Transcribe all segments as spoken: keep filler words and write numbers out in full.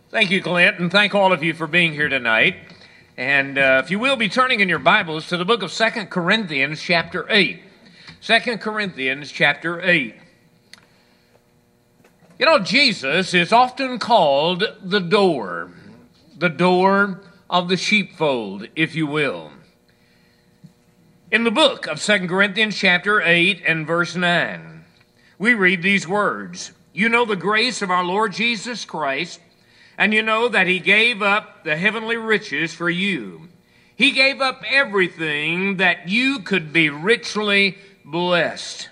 Thank you, Clint, and thank all of you for being here tonight. And uh, if you will be turning in your Bibles to the book of Second Corinthians chapter eight. Second Corinthians chapter eight. You know, Jesus is often called the door, the door of the sheepfold, if you will. In the book of Second Corinthians chapter eight and verse nine, we read these words, "You know the grace of our Lord Jesus Christ, and you know that he gave up the heavenly riches for you. He gave up everything that you could be richly blessed."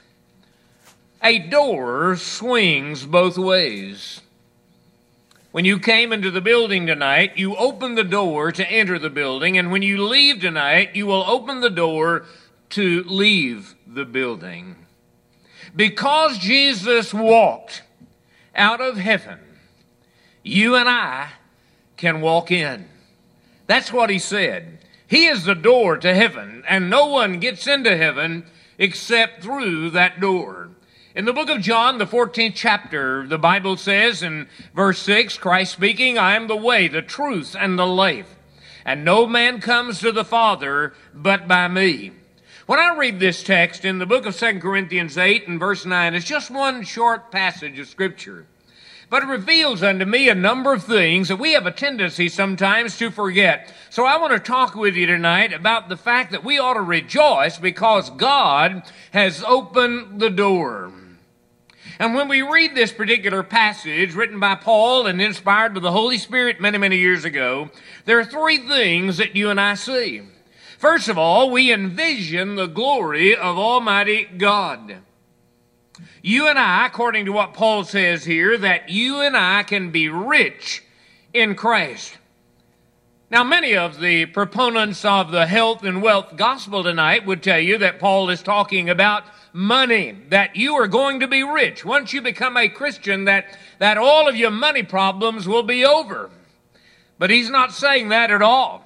A door swings both ways. When you came into the building tonight, you opened the door to enter the building, and when you leave tonight, you will open the door to leave the building. Because Jesus walked out of heaven, you and I can walk in. That's what he said. He is the door to heaven, and no one gets into heaven except through that door. In the book of John, the fourteenth chapter, the Bible says in verse six, Christ speaking, "I am the way, the truth, and the life, and no man comes to the Father but by me." When I read this text in the book of Second Corinthians eight and verse nine, it's just one short passage of Scripture. But it reveals unto me a number of things that we have a tendency sometimes to forget. So I want to talk with you tonight about the fact that we ought to rejoice because God has opened the door. And when we read this particular passage written by Paul and inspired by the Holy Spirit many, many years ago, there are three things that you and I see. First of all, we envision the glory of Almighty God. You and I, according to what Paul says here, that you and I can be rich in Christ. Now, many of the proponents of the health and wealth gospel tonight would tell you that Paul is talking about money, that you are going to be rich. Once you become a Christian, that, that all of your money problems will be over. But he's not saying that at all.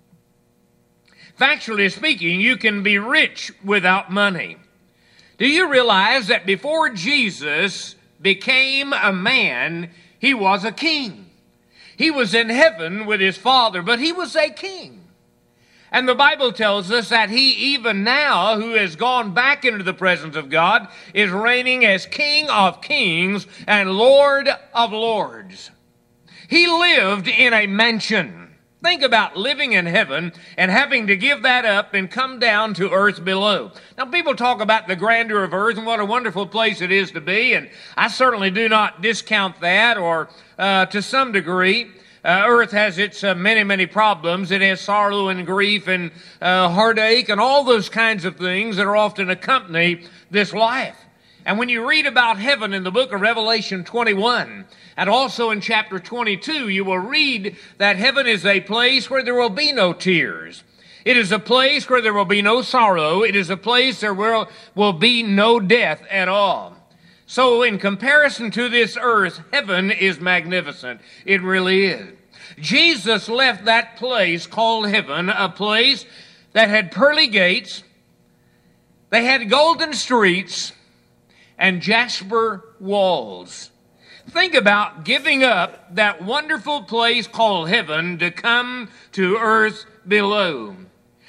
Factually speaking, you can be rich without money. Do you realize that before Jesus became a man, he was a king? He was in heaven with his Father, but he was a king. And the Bible tells us that he, even now, who has gone back into the presence of God, is reigning as King of kings and Lord of lords. He lived in a mansion. Think about living in heaven and having to give that up and come down to earth below. Now, people talk about the grandeur of earth and what a wonderful place it is to be, and I certainly do not discount that, or uh, to some degree. Uh, earth has its uh, many, many problems. It has sorrow and grief and uh, heartache and all those kinds of things that are often accompany this life. And when you read about heaven in the book of Revelation twenty-one, and also in chapter twenty-two, you will read that heaven is a place where there will be no tears. It is a place where there will be no sorrow. It is a place where there will, will be no death at all. So in comparison to this earth, heaven is magnificent. It really is. Jesus left that place called heaven, a place that had pearly gates, they had golden streets, and jasper walls. Think about giving up that wonderful place called heaven to come to earth below.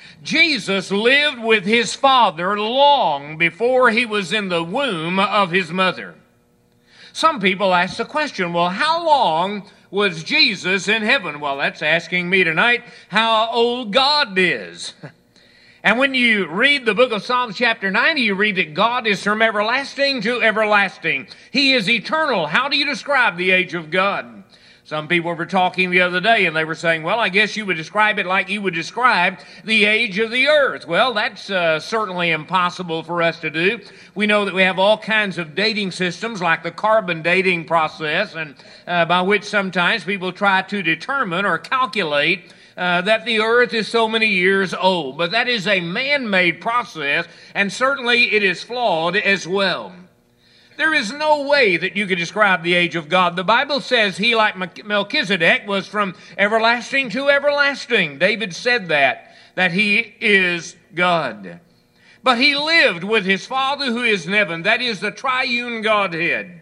Jesus lived with his Father long before he was in the womb of his mother. Some people ask the question, well, how long was Jesus in heaven? Well, that's asking me tonight how old God is. And when you read the book of Psalms chapter ninety, you read that God is from everlasting to everlasting. He is eternal. How do you describe the age of God? Some people were talking the other day and they were saying, well, I guess you would describe it like you would describe the age of the earth. Well, that's uh, certainly impossible for us to do. We know that we have all kinds of dating systems like the carbon dating process, and uh, by which sometimes people try to determine or calculate Uh, that the earth is so many years old. But that is a man-made process, and certainly it is flawed as well. There is no way that you could describe the age of God. The Bible says he, like Melchizedek, was from everlasting to everlasting. David said that, that he is God. But he lived with his Father who is in heaven. That is the triune Godhead.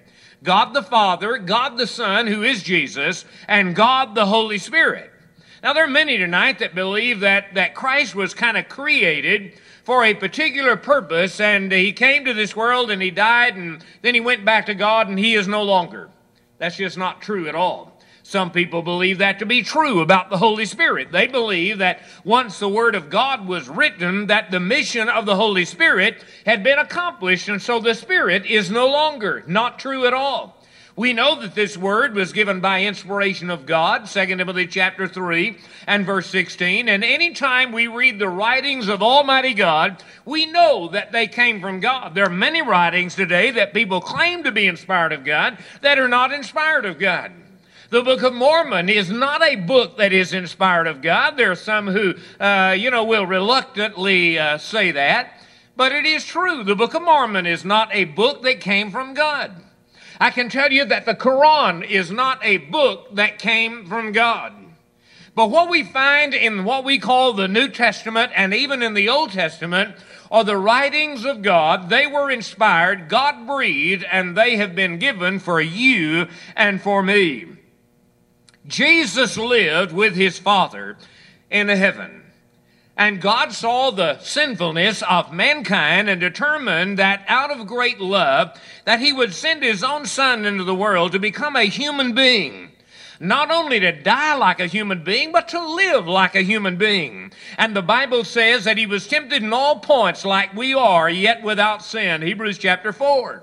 God the Father, God the Son, who is Jesus, and God the Holy Spirit. Now, there are many tonight that believe that, that Christ was kind of created for a particular purpose, and he came to this world and he died, and then he went back to God, and he is no longer. That's just not true at all. Some people believe that to be true about the Holy Spirit. They believe that once the Word of God was written, that the mission of the Holy Spirit had been accomplished, and so the Spirit is no longer. Not true at all. We know that this word was given by inspiration of God, Second Timothy chapter three and verse sixteen. And anytime we read the writings of Almighty God, we know that they came from God. There are many writings today that people claim to be inspired of God that are not inspired of God. The Book of Mormon is not a book that is inspired of God. There are some who, uh, you know, will reluctantly uh, say that. But it is true. The Book of Mormon is not a book that came from God. I can tell you that the Quran is not a book that came from God. But what we find in what we call the New Testament and even in the Old Testament are the writings of God. They were inspired, God-breathed, and they have been given for you and for me. Jesus lived with his Father in heaven. And God saw the sinfulness of mankind and determined that out of great love that he would send his own Son into the world to become a human being. Not only to die like a human being, but to live like a human being. And the Bible says that he was tempted in all points like we are, yet without sin. Hebrews chapter four.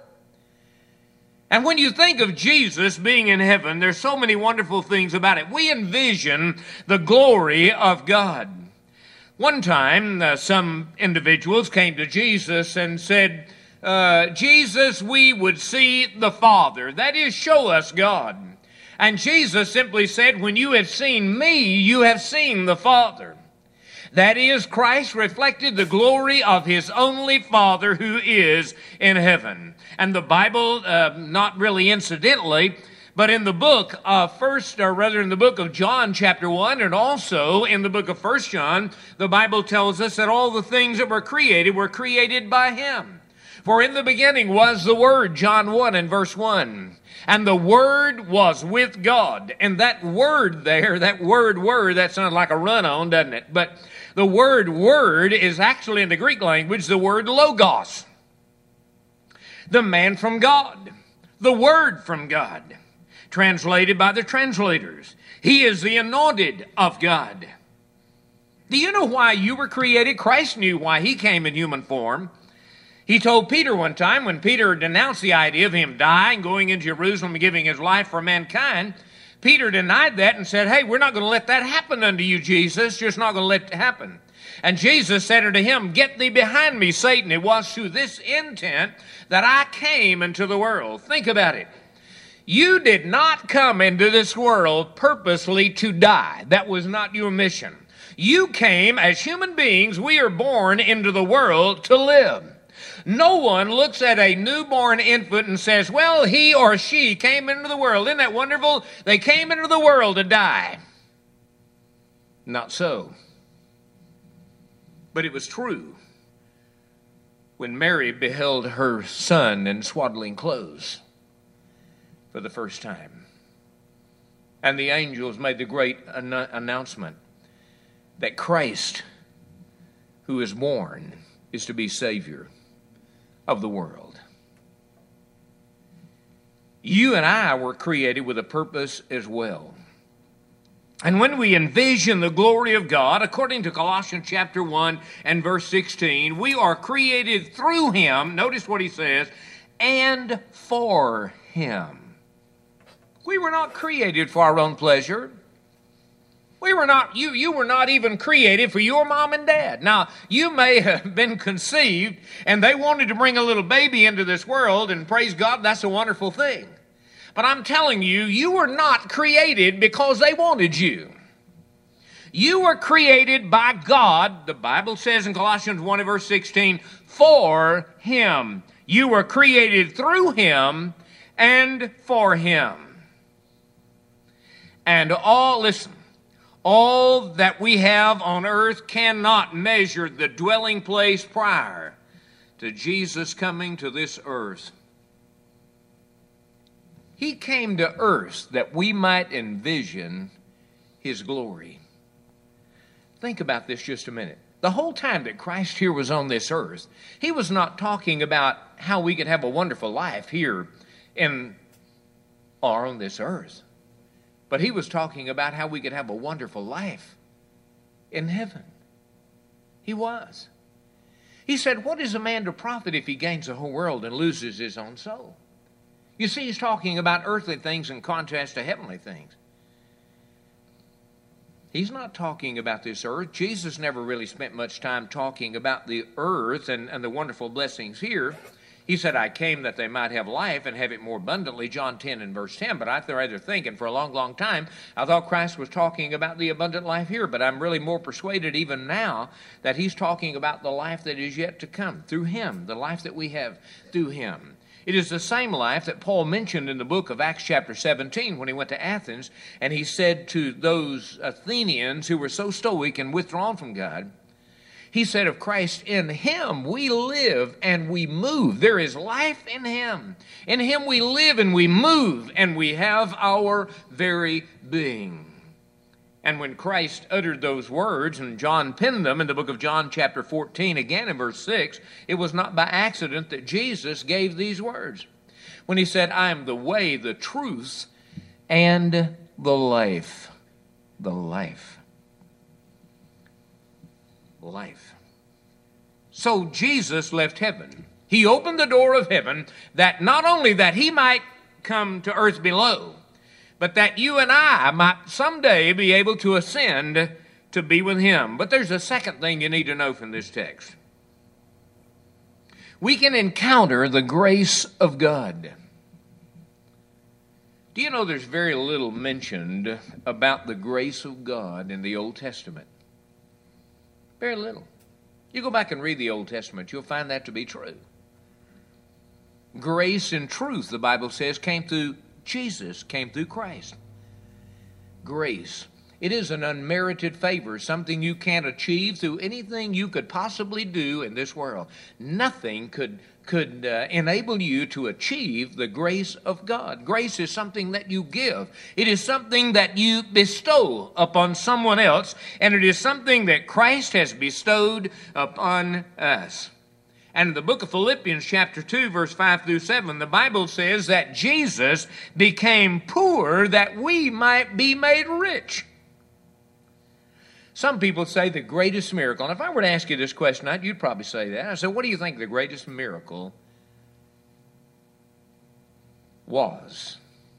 And when you think of Jesus being in heaven, there's so many wonderful things about it. We envision the glory of God. One time, uh, some individuals came to Jesus and said, uh, Jesus, we would see the Father. That is, show us God. And Jesus simply said, when you have seen me, you have seen the Father. That is, Christ reflected the glory of his only Father who is in heaven. And the Bible, uh, not really incidentally, but in the book of first, or rather in the book of John chapter one, and also in the book of First John, the Bible tells us that all the things that were created were created by him. For in the beginning was the Word, John one and verse one. And the Word was with God. And that word there, that word, word, that sounds like a run-on, doesn't it? But the word, word, is actually in the Greek language the word logos. The man from God. The Word from God. Translated by the translators. He is the anointed of God. Do you know why you were created? Christ knew why he came in human form. He told Peter one time, when Peter denounced the idea of him dying, going into Jerusalem and giving his life for mankind, Peter denied that and said, hey, we're not going to let that happen unto you, Jesus. Just not going to let it happen. And Jesus said unto him, get thee behind me, Satan. It was to this intent that I came into the world. Think about it. You did not come into this world purposely to die. That was not your mission. You came as human beings. We are born into the world to live. No one looks at a newborn infant and says, well, he or she came into the world. Isn't that wonderful? They came into the world to die. Not so. But it was true when Mary beheld her son in swaddling clothes for the first time. And the angels made the great an- announcement that Christ, who is born, is to be Savior of the world. You and I were created with a purpose as well. And when we envision the glory of God, according to Colossians chapter one and verse sixteen, we are created through him, notice what he says, and for him. We were not created for our own pleasure. We were not, you, you were not even created for your mom and dad. Now, you may have been conceived and they wanted to bring a little baby into this world, and praise God, that's a wonderful thing. But I'm telling you, you were not created because they wanted you. You were created by God, the Bible says in Colossians one and verse sixteen, for him. You were created through him and for him. And all, listen, all that we have on earth cannot measure the dwelling place prior to Jesus coming to this earth. He came to earth that we might envision his glory. Think about this just a minute. The whole time that Christ here was on this earth, he was not talking about how we could have a wonderful life here in or on this earth. But he was talking about how we could have a wonderful life in heaven. He was. He said, what is a man to profit if he gains the whole world and loses his own soul? You see, he's talking about earthly things in contrast to heavenly things. He's not talking about this earth. Jesus never really spent much time talking about the earth and, and the wonderful blessings here. He said, I came that they might have life and have it more abundantly, John ten and verse ten. But I rather think, and for a long, long time, I thought Christ was talking about the abundant life here. But I'm really more persuaded even now that he's talking about the life that is yet to come through him, the life that we have through him. It is the same life that Paul mentioned in the book of Acts chapter seventeen when he went to Athens, and he said to those Athenians who were so stoic and withdrawn from God, he said of Christ, in him we live and we move. There is life in him. In him we live and we move, and we have our very being. And when Christ uttered those words, and John penned them in the book of John chapter fourteen, again in verse six, it was not by accident that Jesus gave these words. When he said, I am the way, the truth, and the life. The life. Life. So Jesus left heaven. He opened the door of heaven that not only that he might come to earth below, but that you and I might someday be able to ascend to be with him. But there's a second thing you need to know from this text. We can encounter the grace of God. Do you know there's very little mentioned about the grace of God in the Old Testament? Very little. You go back and read the Old Testament, you'll find that to be true. Grace and truth, the Bible says, came through Jesus, came through Christ. Grace. It is an unmerited favor, something you can't achieve through anything you could possibly do in this world. Nothing could, could uh, enable you to achieve the grace of God. Grace is something that you give. It is something that you bestow upon someone else, and it is something that Christ has bestowed upon us. And in the book of Philippians chapter two, verse five through seven, the Bible says that Jesus became poor that we might be made rich. Some people say the greatest miracle, and if I were to ask you this question, you'd probably say that. I said, what do you think the greatest miracle was?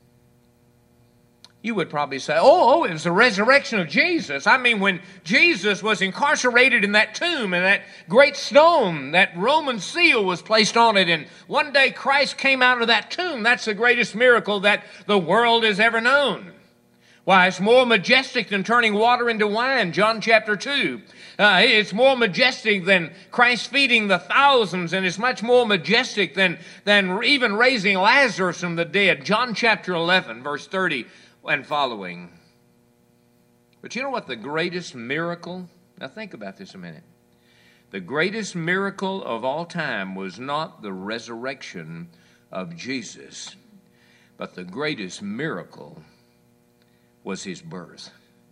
You would probably say, oh, oh, it was the resurrection of Jesus. I mean, when Jesus was incarcerated in that tomb and that great stone, that Roman seal was placed on it, and one day Christ came out of that tomb. That's the greatest miracle that the world has ever known. Why, it's more majestic than turning water into wine, John chapter two. Uh, it's more majestic than Christ feeding the thousands, and it's much more majestic than, than even raising Lazarus from the dead, John chapter eleven, verse thirty and following. But you know what the greatest miracle, now think about this a minute. The greatest miracle of all time was not the resurrection of Jesus, but the greatest miracle was his birth.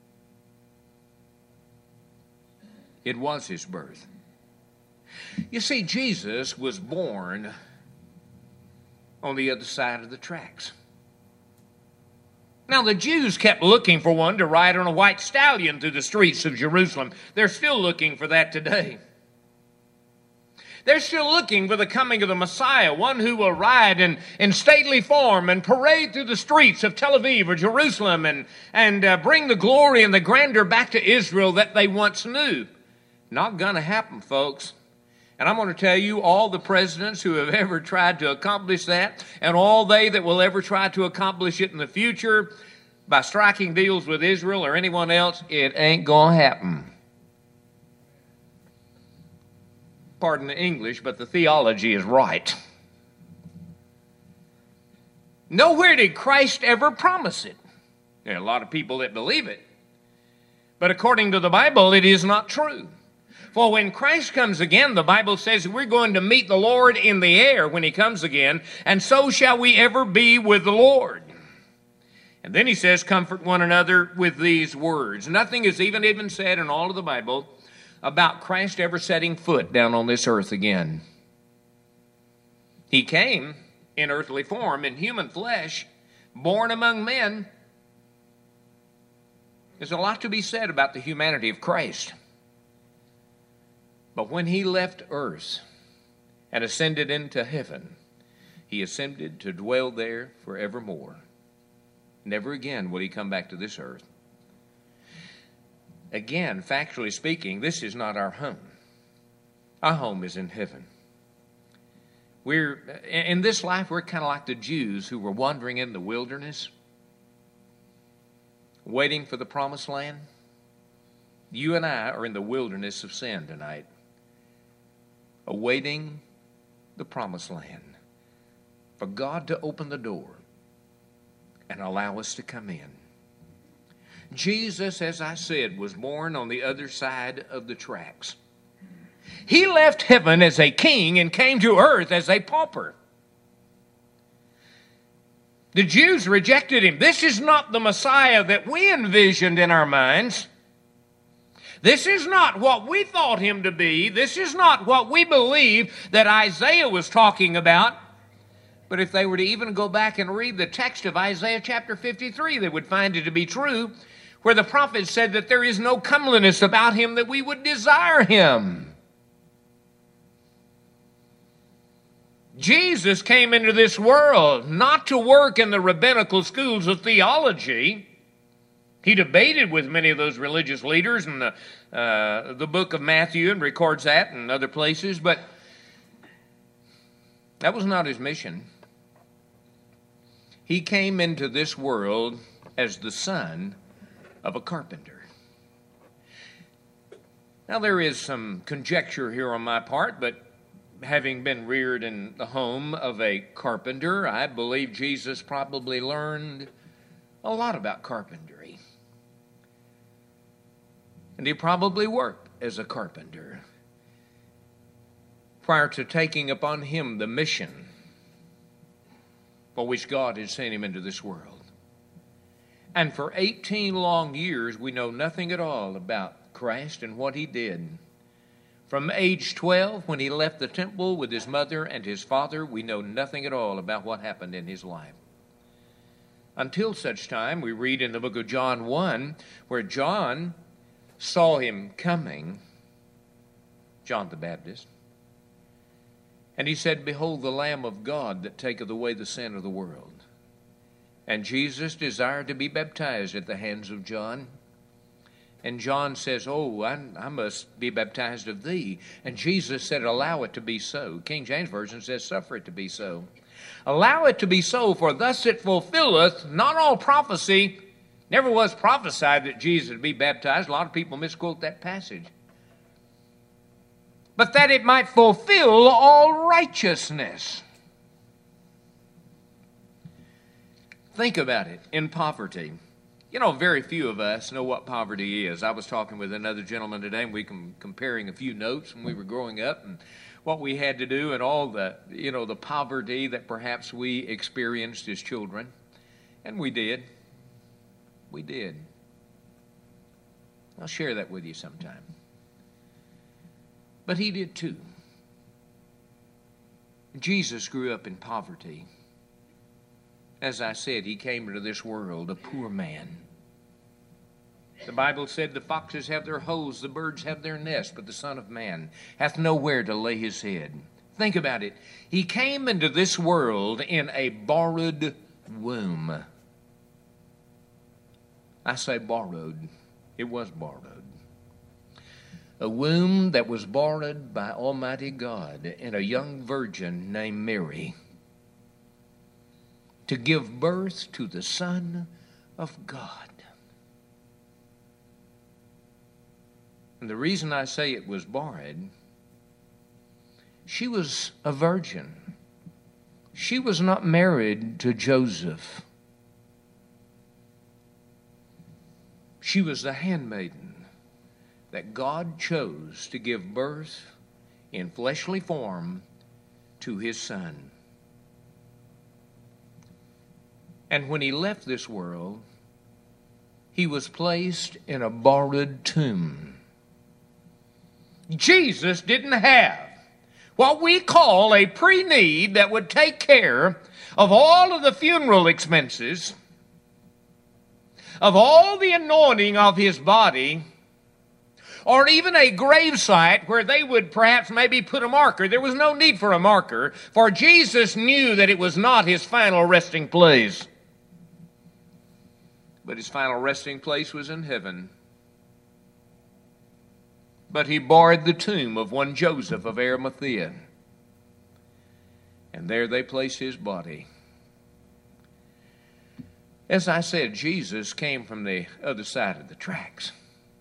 It was his birth. You see, Jesus was born on the other side of the tracks. Now, the Jews kept looking for one to ride on a white stallion through the streets of Jerusalem. They're still looking for that today. They're still looking for the coming of the Messiah, one who will ride in, in stately form and parade through the streets of Tel Aviv or Jerusalem and, and uh, bring the glory and the grandeur back to Israel that they once knew. Not going to happen, folks. And I'm going to tell you, all the presidents who have ever tried to accomplish that, and all they that will ever try to accomplish it in the future by striking deals with Israel or anyone else, it ain't going to happen. Pardon the English, but the theology is right. Nowhere did Christ ever promise it. There are a lot of people that believe it. But according to the Bible, it is not true. For when Christ comes again, the Bible says we're going to meet the Lord in the air when he comes again, and so shall we ever be with the Lord. And then he says, comfort one another with these words. Nothing is even even said in all of the Bible about Christ ever setting foot down on this earth again. He came in earthly form, in human flesh, born among men. There's a lot to be said about the humanity of Christ. But when he left earth and ascended into heaven, he ascended to dwell there forevermore. Never again will he come back to this earth. Again, factually speaking, this is not our home. Our home is in heaven. We're in this life, we're kind of like the Jews who were wandering in the wilderness, waiting for the promised land. You and I are in the wilderness of sin tonight, awaiting the promised land, for God to open the door and allow us to come in. Jesus, as I said, was born on the other side of the tracks. He left heaven as a king and came to earth as a pauper. The Jews rejected him. This is not the Messiah that we envisioned in our minds. This is not what we thought him to be. This is not what we believe that Isaiah was talking about. But if they were to even go back and read the text of Isaiah chapter fifty-three, they would find it to be true, where the prophet said that there is no comeliness about him that we would desire him. Jesus came into this world not to work in the rabbinical schools of theology. He debated with many of those religious leaders in the, uh, the book of Matthew and records that in other places, but that was not his mission. He came into this world as the son of a carpenter. Now, there is some conjecture here on my part, but having been reared in the home of a carpenter, I believe Jesus probably learned a lot about carpentry. And he probably worked as a carpenter prior to taking upon him the mission for which God had sent him into this world. And for eighteen long years, we know nothing at all about Christ and what he did. From age twelve, when he left the temple with his mother and his father, we know nothing at all about what happened in his life. Until such time, we read in the book of John one, where John saw him coming, John the Baptist, and he said, "Behold the Lamb of God that taketh away the sin of the world." And Jesus desired to be baptized at the hands of John. And John says, "Oh, I, I must be baptized of thee." And Jesus said, "Allow it to be so." King James Version says, "Suffer it to be so." Allow it to be so, for thus it fulfilleth not all prophecy. Never was prophesied that Jesus would be baptized. A lot of people misquote that passage. But that it might fulfill all righteousness. Think about it. In poverty, you know, very few of us know what poverty is. I was talking with another gentleman today, and we were comparing a few notes when we were growing up and what we had to do and all the, you know, the poverty that perhaps we experienced as children. And we did. We did. I'll share that with you sometime. But he did too. Jesus grew up in poverty. As I said, he came into this world a poor man. The Bible said the foxes have their holes, the birds have their nests, but the Son of Man hath nowhere to lay his head. Think about it. He came into this world in a borrowed womb. I say borrowed. It was borrowed. A womb that was borrowed by Almighty God in a young virgin named Mary to give birth to the Son of God. And the reason I say it was borrowed, she was a virgin. She was not married to Joseph. She was the handmaiden that God chose to give birth in fleshly form to his Son. And when he left this world, he was placed in a borrowed tomb. Jesus didn't have what we call a pre-need that would take care of all of the funeral expenses, of all the anointing of his body, or even a gravesite where they would perhaps maybe put a marker. There was no need for a marker, for Jesus knew that it was not his final resting place. But his final resting place was in heaven. But he borrowed the tomb of one Joseph of Arimathea. And there they placed his body. As I said, Jesus came from the other side of the tracks.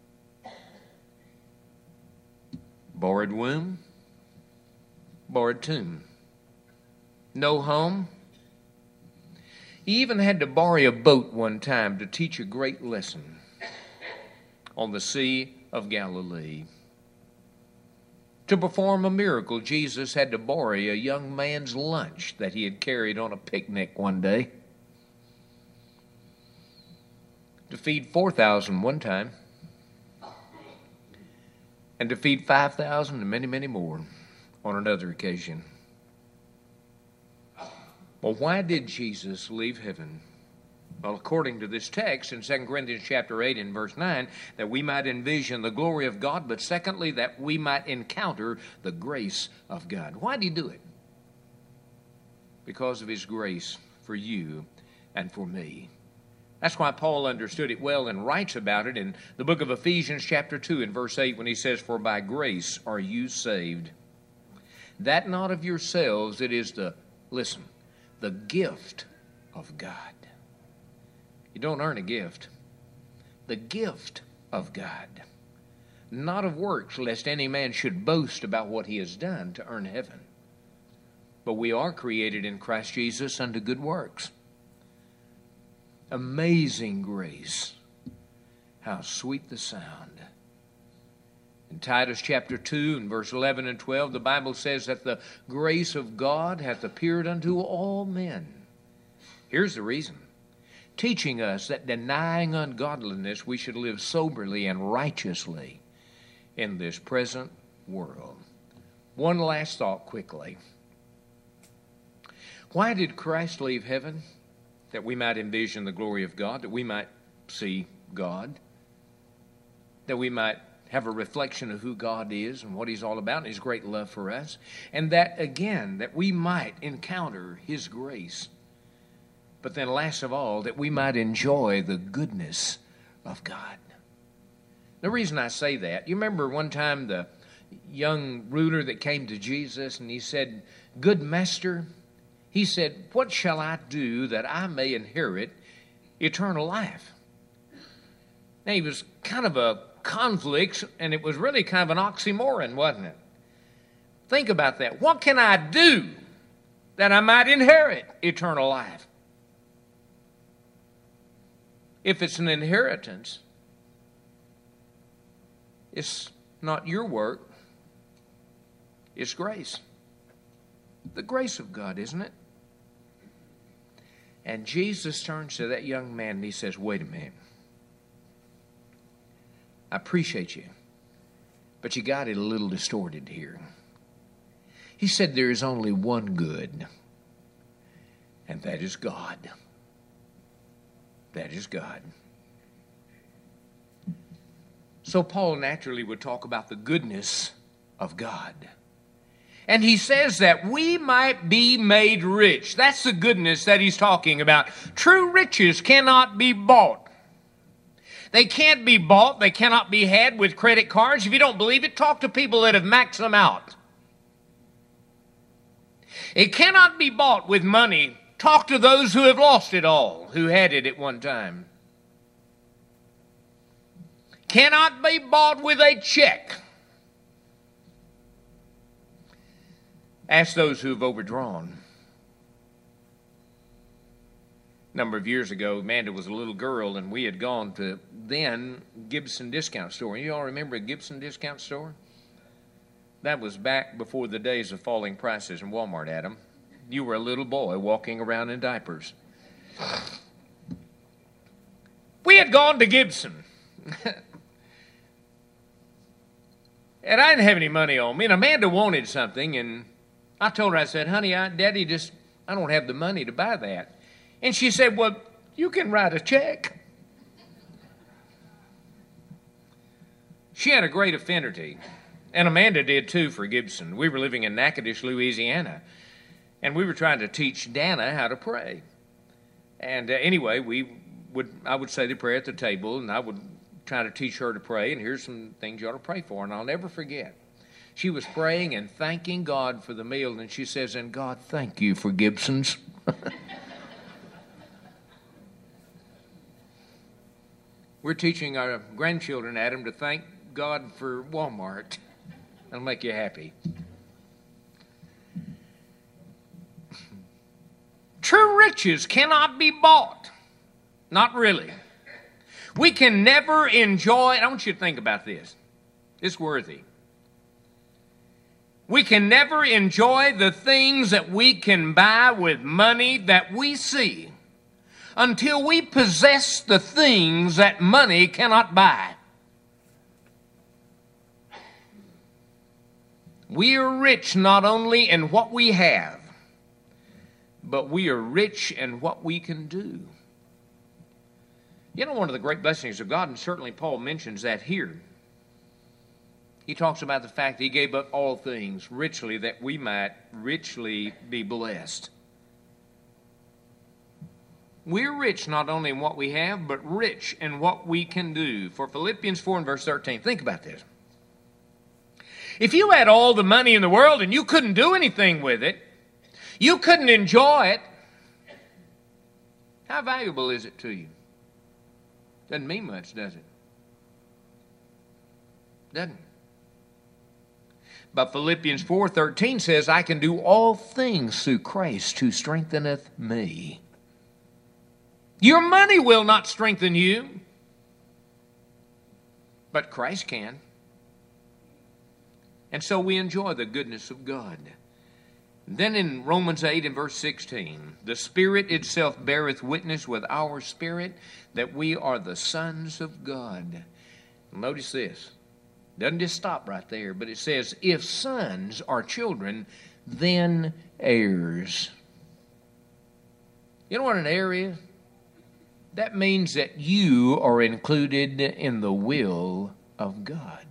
Borrowed womb, borrowed tomb. No home. He even had to borrow a boat one time to teach a great lesson on the Sea of Galilee. To perform a miracle, Jesus had to borrow a young man's lunch that he had carried on a picnic one day. To feed four thousand one time. And to feed five thousand and many, many more on another occasion. Well, why did Jesus leave heaven? Well, according to this text in Second Corinthians chapter eight and verse nine, that we might envision the glory of God, but secondly, that we might encounter the grace of God. Why did he do it? Because of his grace for you and for me. That's why Paul understood it well and writes about it in the book of Ephesians chapter two and verse eight when he says, "For by grace are you saved, that not of yourselves, it is the," listen, "the gift of God." You don't earn a gift. The gift of God. Not of works, lest any man should boast about what he has done to earn heaven. But we are created in Christ Jesus unto good works. Amazing grace. How sweet the sound. In Titus chapter two and verse eleven and twelve, the Bible says that the grace of God hath appeared unto all men. Here's the reason. Teaching us that denying ungodliness, we should live soberly and righteously in this present world. One last thought quickly. Why did Christ leave heaven? That we might envision the glory of God, that we might see God, that we might have a reflection of who God is and what he's all about and his great love for us, and that, again, that we might encounter his grace. But then last of all, that we might enjoy the goodness of God. The reason I say that, you remember one time the young ruler that came to Jesus and he said, "Good master," he said, "what shall I do that I may inherit eternal life?" Now, he was kind of a conflict, and it was really kind of an oxymoron, wasn't it? Think about that. What can I do that I might inherit eternal life? If it's an inheritance, it's not your work, it's grace. The grace of God, isn't it? And Jesus turns to that young man and he says, "Wait a minute. I appreciate you, but you got it a little distorted here." He said there is only one good, and that is God. That is God. So Paul naturally would talk about the goodness of God. And he says that we might be made rich. That's the goodness that he's talking about. True riches cannot be bought. They can't be bought. They cannot be had with credit cards. If you don't believe it, talk to people that have maxed them out. It cannot be bought with money. Talk to those who have lost it all, who had it at one time. Cannot be bought with a check. Ask those who have overdrawn. A number of years ago, Amanda was a little girl, and we had gone to then Gibson Discount Store. You all remember a Gibson Discount Store? That was back before the days of falling prices in Walmart, Adam. You were a little boy walking around in diapers. We had gone to Gibson. And I didn't have any money on me. And Amanda wanted something. And I told her, I said, honey, I, Daddy just, I don't have the money to buy that. And she said, well, you can write a check. She had a great affinity. And Amanda did too for Gibson. We were living in Natchitoches, Louisiana. And we were trying to teach Dana how to pray. And uh, anyway, we would I would say the prayer at the table, and I would try to teach her to pray, and here's some things you ought to pray for. And I'll never forget. She was praying and thanking God for the meal, and she says, and God, thank you for Gibsons. We're teaching our grandchildren, Adam, to thank God for Walmart. That'll make you happy. True riches cannot be bought. Not really. We can never enjoy, I want you to think about this. It's worthy. We can never enjoy the things that we can buy with money that we see until we possess the things that money cannot buy. We are rich not only in what we have, but we are rich in what we can do. You know, one of the great blessings of God, and certainly Paul mentions that here, he talks about the fact that he gave up all things richly that we might richly be blessed. We're rich not only in what we have, but rich in what we can do. For Philippians four and verse thirteen, think about this. If you had all the money in the world and you couldn't do anything with it, you couldn't enjoy it, how valuable is it to you? Doesn't mean much, does it? Doesn't. But Philippians four thirteen says, I can do all things through Christ who strengtheneth me. Your money will not strengthen you, but Christ can. And so we enjoy the goodness of God. Then in Romans eight and verse sixteen, the Spirit itself beareth witness with our spirit that we are the sons of God. Notice this. Doesn't just stop right there, but it says, if sons are children, then heirs. You know what an heir is? That means that you are included in the will of God.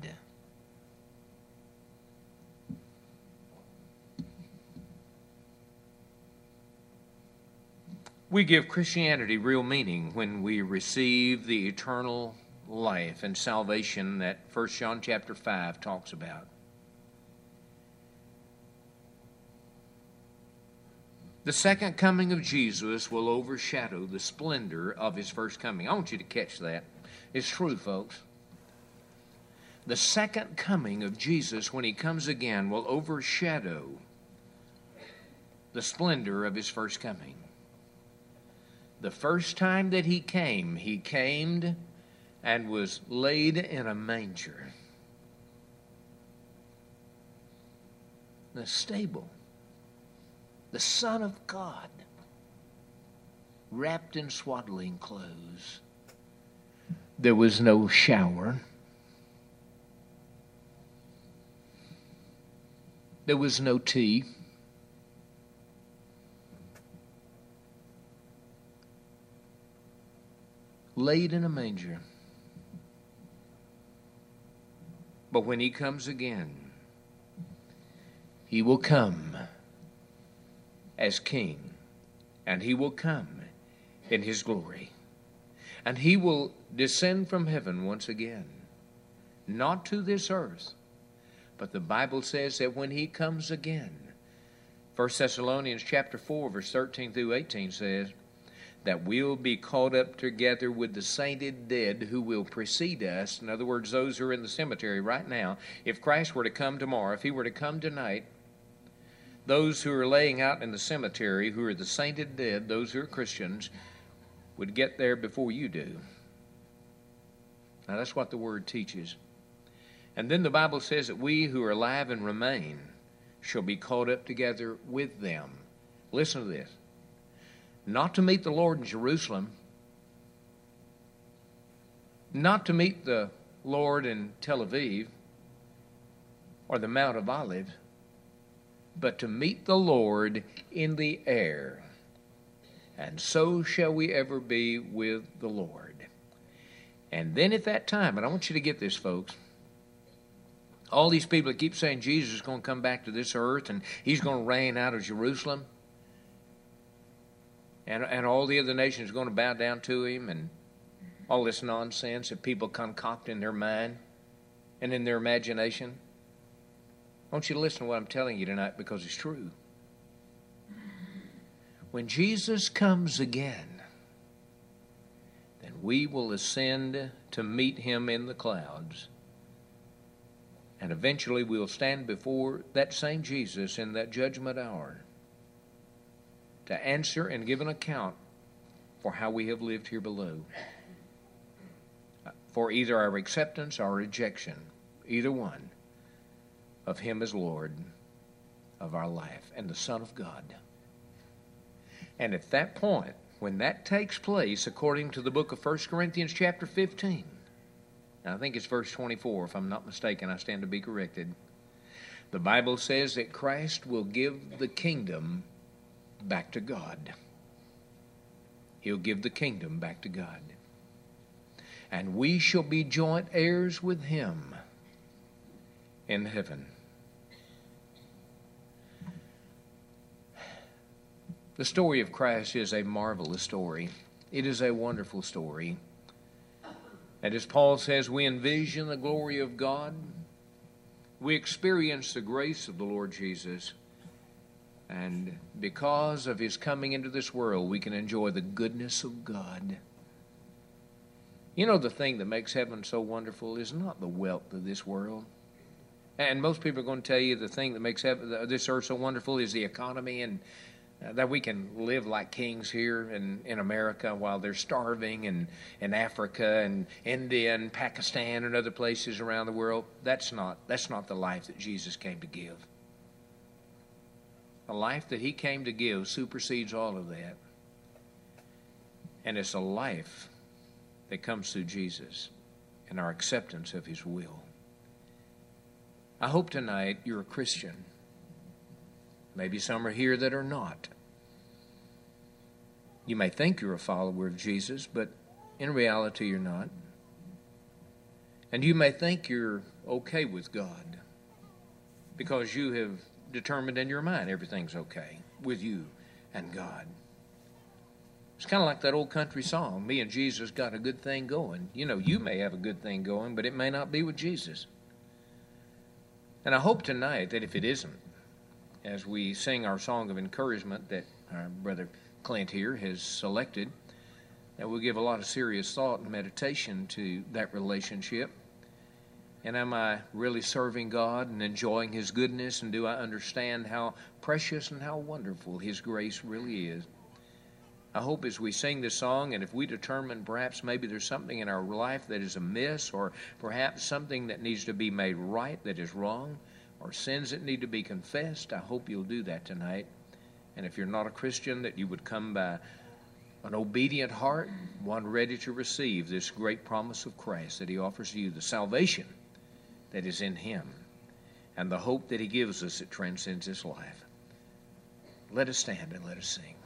We give Christianity real meaning when we receive the eternal life and salvation that First John chapter five talks about. The second coming of Jesus will overshadow the splendor of his first coming. I want you to catch that. It's true, folks. The second coming of Jesus, when he comes again, will overshadow the splendor of his first coming. The first time that he came, he came and was laid in a manger, in a stable. The Son of God, wrapped in swaddling clothes. There was no shower. There was no tea. Laid in a manger. But when he comes again, he will come as king, and he will come in his glory. And he will descend from heaven once again, not to this earth, but the Bible says that when he comes again, First Thessalonians chapter four, verse thirteen through eighteen says, that we'll be caught up together with the sainted dead who will precede us. In other words, those who are in the cemetery right now. If Christ were to come tomorrow, if he were to come tonight, those who are laying out in the cemetery, who are the sainted dead, those who are Christians, would get there before you do. Now that's what the Word teaches. And then the Bible says that we who are alive and remain shall be caught up together with them. Listen to this. Not to meet the Lord in Jerusalem. not to meet the Lord in Tel Aviv or the Mount of Olives, but to meet the Lord in the air. And so shall we ever be with the Lord. And then at that time, and I want you to get this, folks, all these people that keep saying Jesus is going to come back to this earth and he's going to reign out of Jerusalem, and, and all the other nations are going to bow down to him, and all this nonsense that people concoct in their mind and in their imagination. I want you to listen to what I'm telling you tonight, because it's true. When Jesus comes again, then we will ascend to meet him in the clouds. And eventually we'll stand before that same Jesus in that judgment hour to answer and give an account for how we have lived here below, for either our acceptance or rejection, either one, of him as Lord of our life and the Son of God. And at that point, when that takes place, according to the book of First Corinthians chapter fifteen, and I think it's verse twenty-four, if I'm not mistaken, I stand to be corrected, the Bible says that Christ will give the kingdom back to God. He'll give the kingdom back to God. And we shall be joint heirs with him in heaven. The story of Christ is a marvelous story. It is a wonderful story. And as Paul says, we envision the glory of God. We experience the grace of the Lord Jesus. And because of his coming into this world, we can enjoy the goodness of God. You know, the thing that makes heaven so wonderful is not the wealth of this world. And most people are going to tell you the thing that makes heaven, this earth so wonderful is the economy, and uh, that we can live like kings here in, in America while they're starving in, in Africa and India and Pakistan and other places around the world. That's not, that's not the life that Jesus came to give. The life that he came to give supersedes all of that. And it's a life that comes through Jesus and our acceptance of his will. I hope tonight you're a Christian. Maybe some are here that are not. You may think you're a follower of Jesus, but in reality you're not. And you may think you're okay with God because you have determined in your mind everything's okay with you and God. It's kind of like that old country song, me and Jesus got a good thing going. You know, you may have a good thing going, but it may not be with Jesus. And I hope tonight that if it isn't, as we sing our song of encouragement that our brother Clint here has selected, that we'll give a lot of serious thought and meditation to that relationship. And am I really serving God and enjoying his goodness? And do I understand how precious and how wonderful his grace really is? I hope as we sing this song, and if we determine perhaps maybe there's something in our life that is amiss, or perhaps something that needs to be made right that is wrong, or sins that need to be confessed, I hope you'll do that tonight. And if you're not a Christian, that you would come by an obedient heart, one ready to receive this great promise of Christ that he offers you, the salvation that is in him, and the hope that he gives us that transcends this life. Let us stand and let us sing.